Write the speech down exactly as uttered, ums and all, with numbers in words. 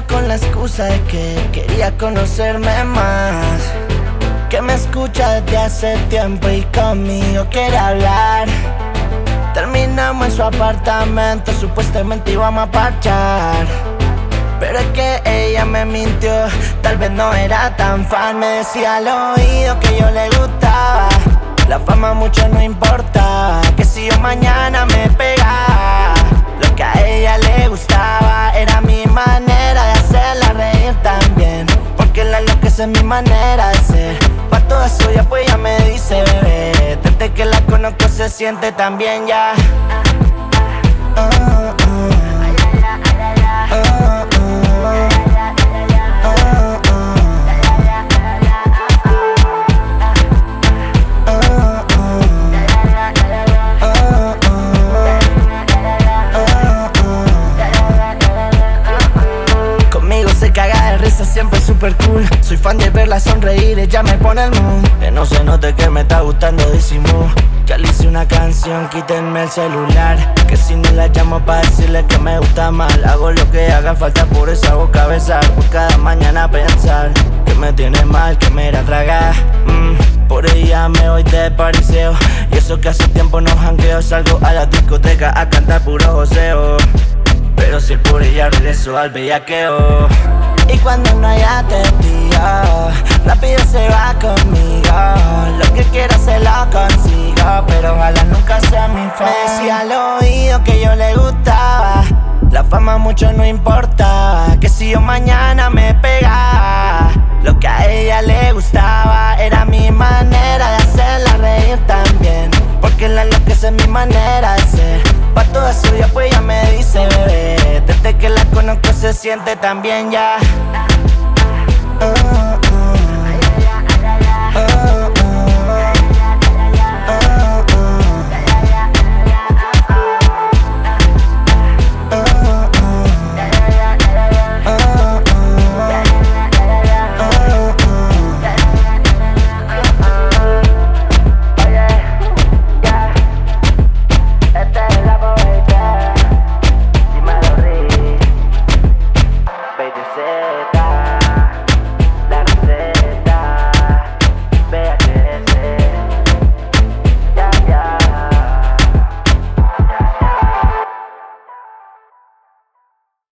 con la excusa de que quería conocerme más, que me escucha desde hace tiempo y conmigo quiere hablar. Terminamos en su apartamento, supuestamente íbamos a parchar, pero es que ella me mintió, tal vez no era tan fan. Me decía al oído que yo le gustaba, la fama mucho no importaba, que si yo mañana me pegaba. Lo que a ella le gustaba era mi manera de hacerla reír también, porque la enloquece es mi manera de ser. Pa' toda suya pues ella me dice bebé, desde que la conozco se siente tan bien ya. uh, uh, uh, uh, uh. Siempre super cool, soy fan de verla sonreír, ella me pone el mood. Que no se note que me está gustando disimulo. Ya le hice una canción, quítenme el celular, que si no la llamo pa' decirle que me gusta mal. Hago lo que haga falta por esa boca besar, por cada mañana pensar que me tiene mal, que me irá a tragar. mm, Por ella me voy de pariseo, y eso que hace tiempo no jangueo. Salgo a la discoteca a cantar puro joseo, pero si por ella regreso al bellaqueo. Y cuando no haya testigo, rápido se va conmigo. Lo que quiera se lo consigo, pero ojalá nunca sea mi fe. Me decía al oído que yo le gustaba, la fama mucho no importaba, que si yo mañana me pegaba. Lo que a ella le gustaba era mi manera de hacerla reír también, porque la enloquece es mi manera de ser. Pa' toda suya pues ella me dice bebé, desde que la conozco se siente tan bien ya.